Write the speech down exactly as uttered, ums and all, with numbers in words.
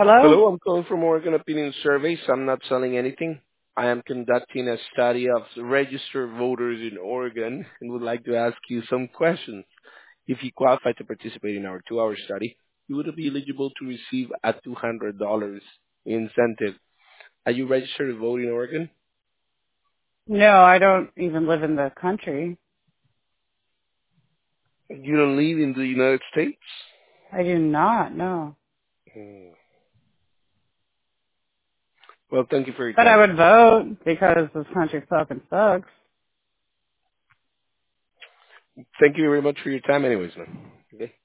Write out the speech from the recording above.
Hello? Hello, I'm calling from Oregon Opinion Surveys. I'm not selling anything. I am conducting a study of registered voters in Oregon and would like to ask you some questions. If you qualify to participate in our two-hour study, you would be eligible to receive a two hundred dollars incentive. Are you registered to vote in Oregon? No, I don't even live in the country. You don't live in the United States? I do not, no. Hmm. Well, thank you for your But I time. would vote because this country fucking sucks. Thank you very much for your time anyways, man. Okay?